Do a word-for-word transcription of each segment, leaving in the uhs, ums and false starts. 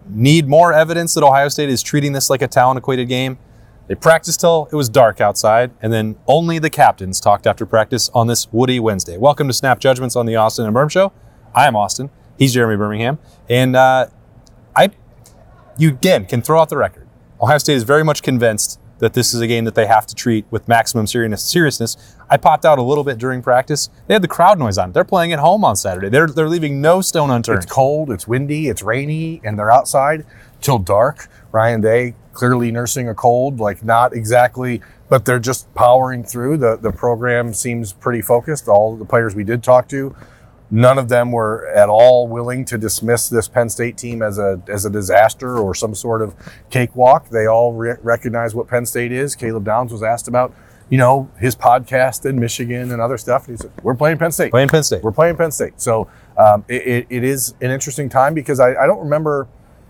need more evidence that Ohio State is treating this like a talent-equated game. They practiced till it was dark outside, and then only the captains talked after practice on this Woody Wednesday. Welcome to Snap Judgments on the Austin and Berm Show. I am Austin. He's Jeremy Birmingham. And uh, I, you, again, can throw out the record. Ohio State is very much convinced that this is a game that they have to treat with maximum seriousness. I popped out a little bit during practice. They had the crowd noise on. They're playing at home on Saturday. They're they're leaving no stone unturned. It's cold, it's windy, it's rainy, and they're outside till dark. Ryan Day clearly nursing a cold, like not exactly, but they're just powering through. The the program seems pretty focused. All the players we did talk to, none of them were at all willing to dismiss this Penn State team as a as a disaster or some sort of cakewalk. They all re- recognize what Penn State is. Caleb Downs was asked about, you know, his podcast in Michigan and other stuff. And he said, we're playing Penn State. Playing Penn State. We're playing Penn State. So um, it, it, it is an interesting time because I, I don't remember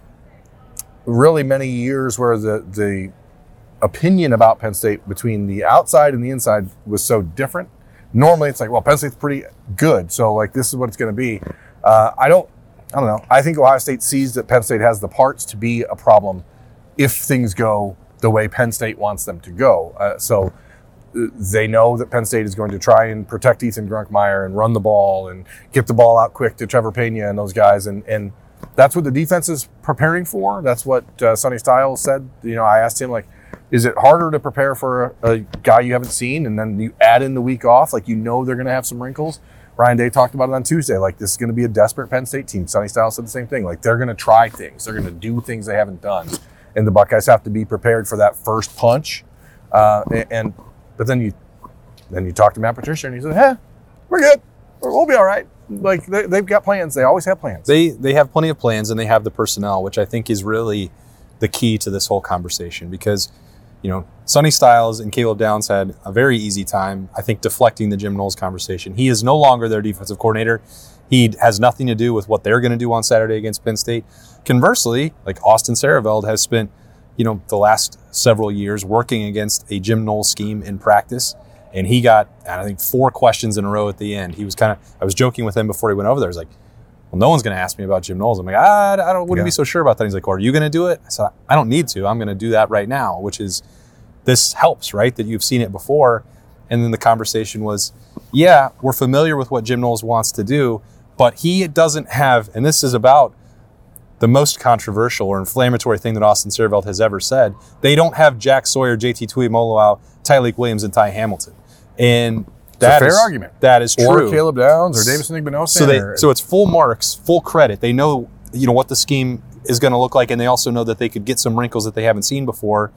really many years where the the opinion about Penn State between the outside and the inside was so different. Normally it's like, well, Penn State's pretty good, so like this is what it's going to be. Uh, I don't, I don't know. I think Ohio State sees that Penn State has the parts to be a problem if things go the way Penn State wants them to go. Uh, so they know that Penn State is going to try and protect Ethan Grunkmeyer and run the ball and get the ball out quick to Trevor Pena and those guys, and and that's what the defense is preparing for. That's what uh, Sonny Styles said. You know, I asked him, like, is it harder to prepare for a, a guy you haven't seen and then you add in the week off? Like, you know they're going to have some wrinkles. Ryan Day talked about it on Tuesday. Like, this is going to be a desperate Penn State team. Sonny Styles said the same thing. Like, they're going to try things. They're going to do things they haven't done. And the Buckeyes have to be prepared for that first punch. Uh, and But then you then you talk to Matt Patricia and he said, hey, we're good. We'll be all right. Like, they, they've got plans. They always have plans. They they have plenty of plans, and they have the personnel, which I think is really the key to this whole conversation because, you know, Sonny Styles and Caleb Downs had a very easy time, I think, deflecting the Jim Knowles conversation. He is no longer their defensive coordinator. He has nothing to do with what they're going to do on Saturday against Penn State. Conversely, like Austin Sareveld has spent, you know, the last several years working against a Jim Knowles scheme in practice. And he got, I think, four questions in a row at the end. He was kind of, I was joking with him before he went over there. I was like, well, no one's going to ask me about Jim Knowles. I'm like, ah, I don't, wouldn't yeah. be so sure about that. He's like, well, are you going to do it? I said, I don't need to. I'm going to do that right now, which is, this helps, right? That you've seen it before. And then the conversation was, yeah, we're familiar with what Jim Knowles wants to do, but he doesn't have, and this is about the most controversial or inflammatory thing that Austin Sareveld has ever said, they don't have Jack Sawyer, J T Tuimoloau, Tyleik Williams, and Ty Hamilton. And that it's a fair is, argument. That is true. Or Caleb Downs or Davison Igbinosun. So, they, so it's full marks, full credit. They know, you know, what the scheme is going to look like, and they also know that they could get some wrinkles that they haven't seen before.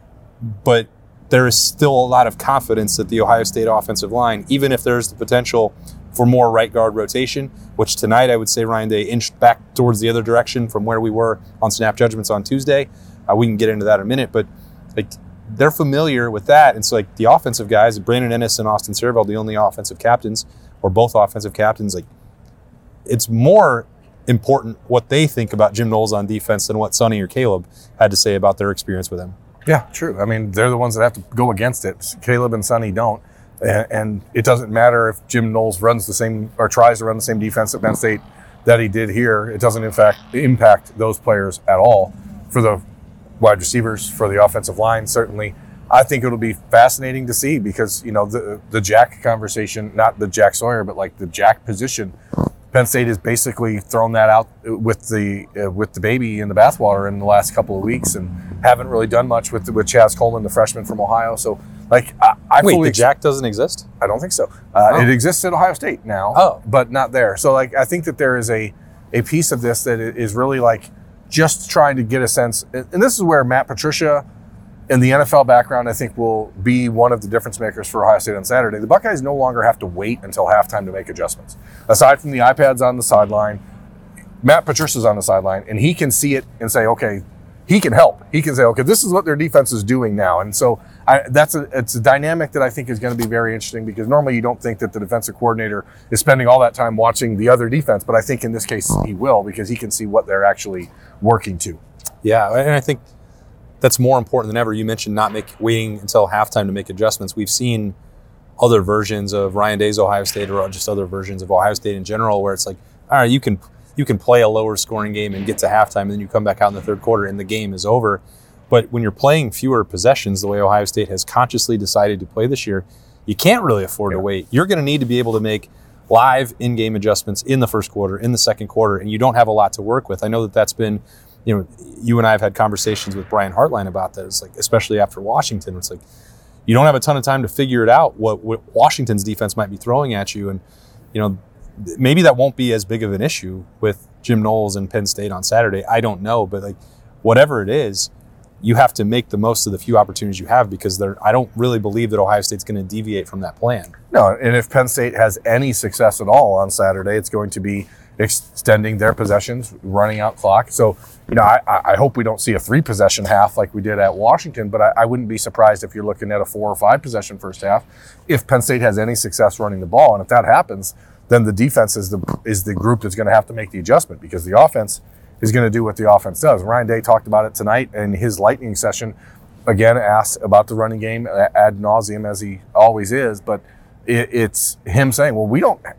But there is still a lot of confidence that the Ohio State offensive line, even if there's the potential for more right guard rotation, which tonight I would say Ryan Day inched back towards the other direction from where we were on Snap Judgments on Tuesday. Uh, we can get into that in a minute, but like, they're familiar with that. And so like the offensive guys, Brandon Ennis and Austin Sareveld, the only offensive captains, or both offensive captains, like it's more important what they think about Jim Knowles on defense than what Sonny or Caleb had to say about their experience with him. Yeah, true. I mean, they're the ones that have to go against it. Caleb and Sonny don't. And, and it doesn't matter if Jim Knowles runs the same or tries to run the same defense at Penn State that he did here. It doesn't in fact impact those players at all. For the wide receivers, for the offensive line, certainly. I think it'll be fascinating to see because, you know, the the Jack conversation, not the Jack Sawyer, but like the Jack position, Penn State has basically thrown that out with the uh, with the baby in the bathwater in the last couple of weeks and haven't really done much with with Chaz Coleman, the freshman from Ohio. So, like, I, I Wait, fully the Jack doesn't exist? I don't think so. Uh, oh. It exists at Ohio State now, oh. but not there. So, like, I think that there is a a piece of this that is really like just trying to get a sense, and this is where Matt Patricia and the N F L background, I think, will be one of the difference makers for Ohio State on Saturday. The Buckeyes no longer have to wait until halftime to make adjustments. Aside from the iPads on the sideline, Matt Patricia's on the sideline, and he can see it and say, okay, he can help. He can say, okay, this is what their defense is doing now. And so I, that's a, it's a dynamic that I think is going to be very interesting because normally you don't think that the defensive coordinator is spending all that time watching the other defense, but I think in this case he will because he can see what they're actually working to. Yeah, and I think that's more important than ever. You mentioned not make, waiting until halftime to make adjustments. We've seen other versions of Ryan Day's Ohio State or just other versions of Ohio State in general where it's like, all right, you can you can play a lower scoring game and get to halftime, and then you come back out in the third quarter and the game is over. But when you're playing fewer possessions, the way Ohio State has consciously decided to play this year, you can't really afford yeah. to wait. You're going to need to be able to make live in-game adjustments in the first quarter, in the second quarter, and you don't have a lot to work with. I know that that's been, you know, you and I have had conversations with Brian Hartline about that. It's like, especially after Washington, it's like you don't have a ton of time to figure it out what, what Washington's defense might be throwing at you, and you know, maybe that won't be as big of an issue with Jim Knowles and Penn State on Saturday. I don't know, but like whatever it is, you have to make the most of the few opportunities you have, because there, I don't really believe that Ohio State's going to deviate from that plan. No, and if Penn State has any success at all on Saturday, it's going to be extending their possessions, running out clock. So, you know, I, I hope we don't see a three-possession half like we did at Washington, but I, I wouldn't be surprised if you're looking at a four- or five-possession first half if Penn State has any success running the ball. And if that happens, then the defense is the is the group that's going to have to make the adjustment, because the offense is going to do what the offense does. Ryan Day talked about it tonight in his lightning session. Again, asked about the running game ad nauseum, as he always is, but it, it's him saying, well, we don't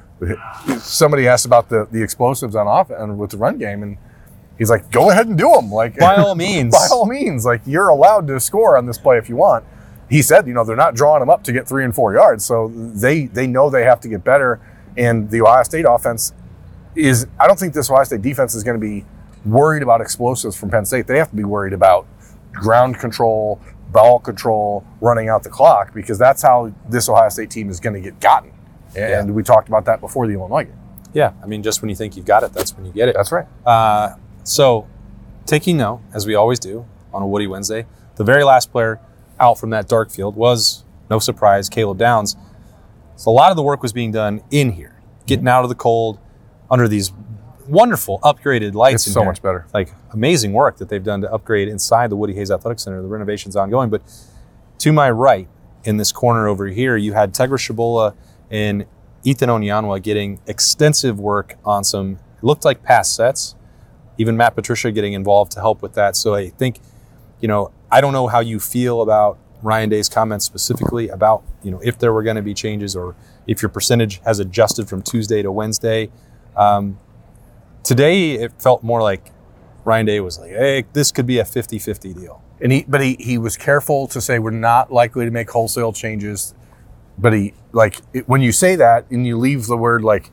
– somebody asked about the, the explosives on offense and with the run game, and he's like, go ahead and do them. Like, by all means. By all means. Like, you're allowed to score on this play if you want. He said, you know, they're not drawing them up to get three and four yards, so they they know they have to get better, and the Ohio State offense – is I don't think this Ohio State defense is going to be worried about explosives from Penn State. They have to be worried about ground control, ball control, running out the clock, because that's how this Ohio State team is going to get gotten. And yeah. we talked about that before the Illinois game. Yeah, I mean, just when you think you've got it, that's when you get it. That's right. Uh, so, taking note, as we always do on a Woody Wednesday, the very last player out from that dark field was, no surprise, Caleb Downs. So a lot of the work was being done in here, getting out of the cold, under these wonderful upgraded lights. It's in so here. much better. Like amazing work that they've done to upgrade inside the Woody Hayes Athletic Center. The renovation's ongoing. But to my right, in this corner over here, you had Tegra Shabola and Ethan Onyanwa getting extensive work on some, it looked like pass sets. Even Matt Patricia getting involved to help with that. So I think, you know, I don't know how you feel about Ryan Day's comments specifically about, you know, if there were going to be changes or if your percentage has adjusted from Tuesday to Wednesday. Um, today, it felt more like Ryan Day was like, hey, this could be a fifty-fifty deal. And he, but he, he was careful to say we're not likely to make wholesale changes. But he, like, it, when you say that and you leave the word like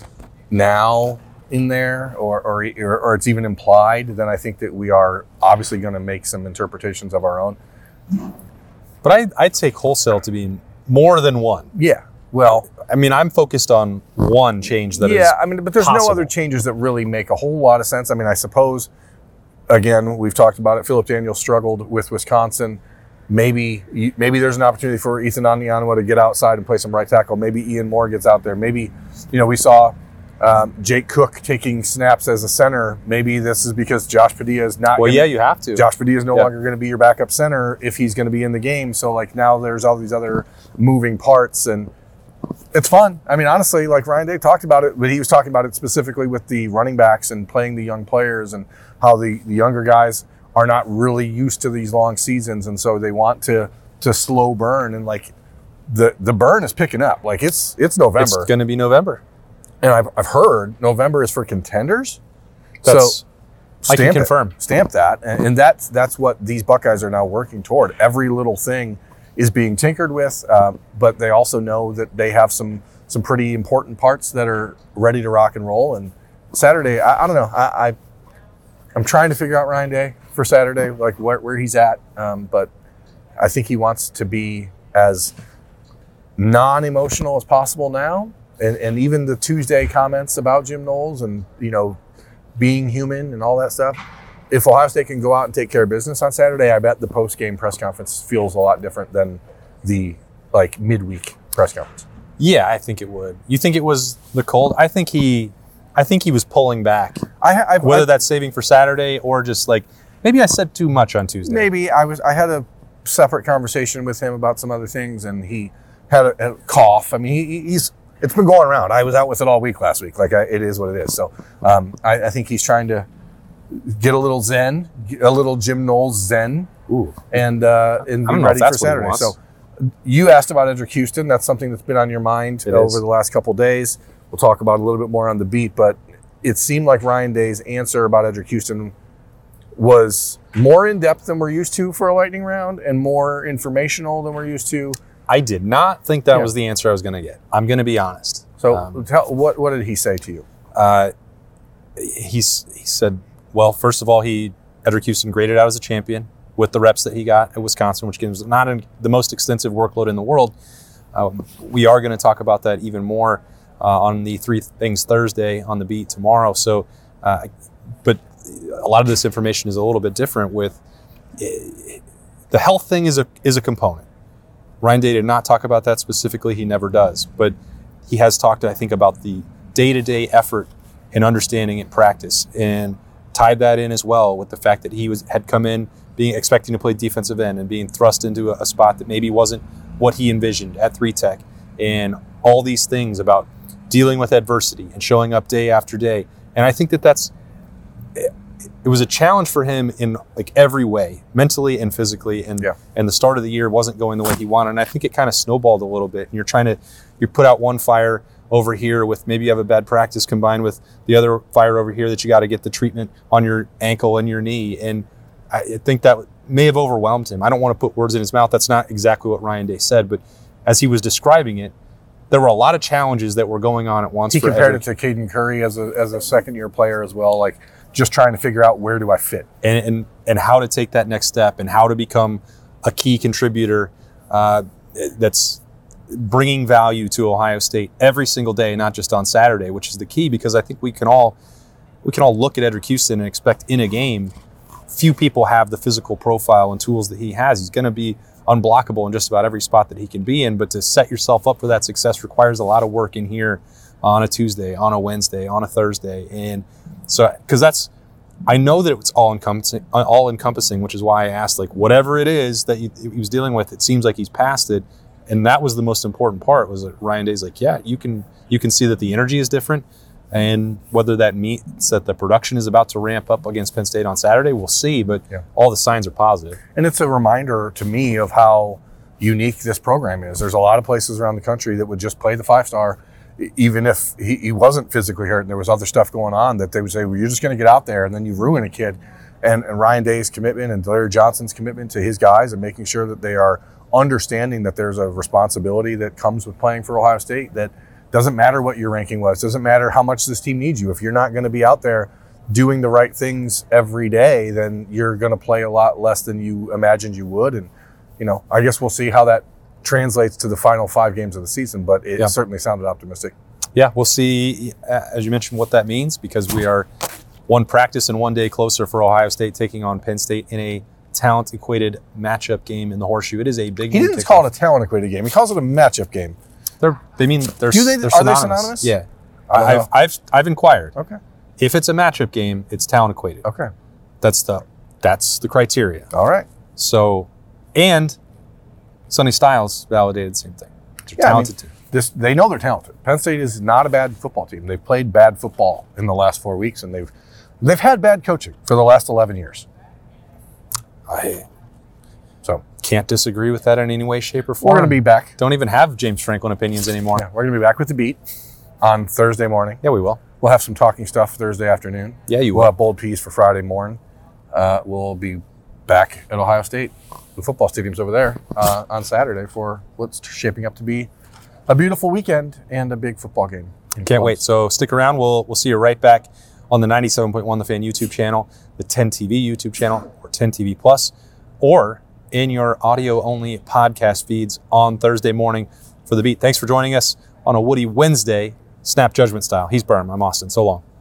now in there, or or, or, or it's even implied, then I think that we are obviously going to make some interpretations of our own. But I, I'd take wholesale to be more than one. Yeah. Well, I mean, I'm focused on one change that yeah, is Yeah, I mean, but there's possible. no other changes that really make a whole lot of sense. I mean, I suppose, again, we've talked about it. Philip Daniels struggled with Wisconsin. Maybe maybe there's an opportunity for Ethan Onyanwa to get outside and play some right tackle. Maybe Ian Moore gets out there. Maybe, you know, we saw um, Jake Cook taking snaps as a center. Maybe this is because Josh Padilla is not. Well, gonna, yeah, you have to. Josh Padilla is no yeah. longer going to be your backup center if he's going to be in the game. So, like, now there's all these other moving parts, and it's fun. I mean, honestly, like Ryan Day talked about it, but he was talking about it specifically with the running backs and playing the young players and how the, the younger guys are not really used to these long seasons, and so they want to to slow burn. And like the the burn is picking up. Like it's it's November. It's going to be November, and I've I've heard November is for contenders. That's, so I can stamp confirm. It, stamp that, and, and that's that's what these Buckeyes are now working toward. Every little thing is being tinkered with, um, but they also know that they have some some pretty important parts that are ready to rock and roll. And Saturday, I, I don't know, I, I I'm trying to figure out Ryan Day for Saturday, like where, where he's at, um, but I think he wants to be as non-emotional as possible now. And, and even the Tuesday comments about Jim Knowles and, you know, being human and all that stuff. If Ohio State can go out and take care of business on Saturday, I bet the post-game press conference feels a lot different than the like midweek press conference. Yeah, I think it would. You think it was the cold? I think he, I think he was pulling back. I, I've, Whether I've, that's saving for Saturday or just like maybe I said too much on Tuesday. Maybe I was. I had a separate conversation with him about some other things, and he had a, a cough. I mean, he, he's. It's been going around. I was out with it all week last week. Like I, it is what it is. So um, I, I think he's trying to get a little zen, a little Jim Knowles zen, Ooh. and uh, and be ready for Saturday. So you asked about Edric Houston. That's something that's been on your mind it over is. the last couple of days. We'll talk about it a little bit more on the beat, but it seemed like Ryan Day's answer about Edric Houston was more in-depth than we're used to for a lightning round and more informational than we're used to. I did not think that Yeah. was the answer I was going to get. I'm going to be honest. So Um, tell, what, what did he say to you? Uh, he's, he said, well, first of all, he Edric Houston graded out as a champion with the reps that he got at Wisconsin, which gives not an, the most extensive workload in the world. Um, we are going to talk about that even more uh, on the Three Things Thursday on the beat tomorrow. So, uh, but a lot of this information is a little bit different. With uh, the health thing is a is a component. Ryan Day did not talk about that specifically. He never does, but he has talked, I think, about the day-to-day effort and understanding in practice, and tied that in as well with the fact that he was had come in being expecting to play defensive end and being thrust into a, a spot that maybe wasn't what he envisioned at three Tech, and all these things about dealing with adversity and showing up day after day. And I think that that's it was a challenge for him in like every way, mentally and physically. And Yeah. and the start of the year wasn't going the way he wanted. And I think it kind of snowballed a little bit. And you're trying to you put out one fire over here with maybe you have a bad practice combined with the other fire over here that you got to get the treatment on your ankle and your knee. And I think that may have overwhelmed him. I don't want to put words in his mouth. That's not exactly what Ryan Day said, but as he was describing it, there were a lot of challenges that were going on at once. He for compared Edric. it to Caden Curry as a as a second year player as well, like just trying to figure out where do I fit. and, and and how to take that next step and how to become a key contributor uh, that's bringing value to Ohio State every single day, not just on Saturday, which is the key, because I think we can all we can all look at Edric Houston and expect in a game, few people have the physical profile and tools that he has. He's going to be unblockable in just about every spot that he can be in, but to set yourself up for that success requires a lot of work in here on a Tuesday, on a Wednesday, on a Thursday. And so, because that's, I know that it's all encompassing, all encompassing, which is why I asked, like, whatever it is that he, he was dealing with, it seems like he's past it. And that was the most important part, was that Ryan Day's like, yeah, you can, you can see that the energy is different. And whether that means that the production is about to ramp up against Penn State on Saturday, we'll see. But Yeah. all the signs are positive. And it's a reminder to me of how unique this program is. There's a lot of places around the country that would just play the five-star, e- even if he, he wasn't physically hurt and there was other stuff going on, that they would say, well, you're just going to get out there and then you ruin a kid. And, and Ryan Day's commitment and Larry Johnson's commitment to his guys and making sure that they are understanding that there's a responsibility that comes with playing for Ohio State, that doesn't matter what your ranking was, doesn't matter how much this team needs you. If you're not going to be out there doing the right things every day, then you're going to play a lot less than you imagined you would. And, you know, I guess we'll see how that translates to the final five games of the season, but it Yeah. certainly sounded optimistic. Yeah, we'll see, uh, as you mentioned, what that means, because we are one practice and one day closer for Ohio State taking on Penn State in a talent-equated matchup game in the Horseshoe. It is a big He game didn't kickoff. call it a talent-equated game. He calls it a matchup game. They're, they mean they're, Do they- they're are they synonymous. synonymous? Yeah. I don't I've, know. I've, I've inquired. Okay. If it's a matchup game, it's talent-equated. Okay. That's the that's the criteria. All right. So, and Sonny Styles validated the same thing. They're Yeah, I talented mean, too. This, they know they're talented. Penn State is not a bad football team. They've played bad football in the last four weeks, and they've they've had bad coaching for the last eleven years. I So can't disagree with that in any way, shape, or form. we're going to be back. Don't even have James Franklin opinions anymore. Yeah, we're going to be back with the beat on Thursday morning. Yeah, we will. We'll have some talking stuff Thursday afternoon. Yeah, you We'll will. have bold peas for Friday morning. Uh, we'll be back at Ohio State, the football stadium's over there, uh, on Saturday for what's shaping up to be a beautiful weekend and a big football game. in Can't wait. Columbus. So stick around. We'll we'll see you right back on the ninety-seven point one The Fan YouTube channel, the ten T V YouTube channel, or ten T V Plus, or in your audio-only podcast feeds on Thursday morning for The Beat. Thanks for joining us on a Woody Wednesday, Snap Judgment style. He's Berm. I'm Austin. So long.